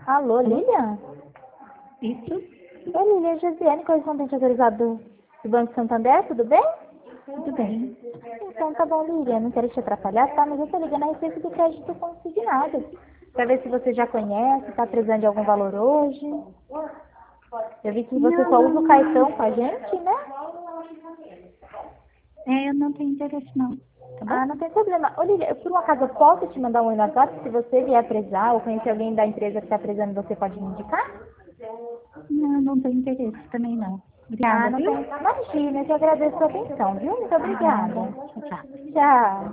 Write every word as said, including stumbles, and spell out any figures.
Alô, Lilian? Isso? Oi, Lilian, Josiane, correspondente autorizado do Banco Santander, tudo bem? Tudo bem. Então tá bom, Lilian, não quero te atrapalhar, tá? Mas eu tô ligando a respeito do crédito consignado. Pra ver se você já conhece, tá precisando de algum valor hoje. Eu vi que você Não, só usa o não. cartão com a gente, né? É, eu não tenho interesse não. Tá bom? Ah, não tem problema. Ô, Lilian, eu, por um acaso eu posso te mandar um oi no WhatsApp? Se você vier precisar ou conhecer alguém da empresa que está precisando, você pode me indicar? Não, não tenho interesse também não. Ah, Obrigada, não viu? tem. Imagina, eu que agradeço a sua atenção, viu? Muito Nada. obrigada. Tchau, tchau. Tchau.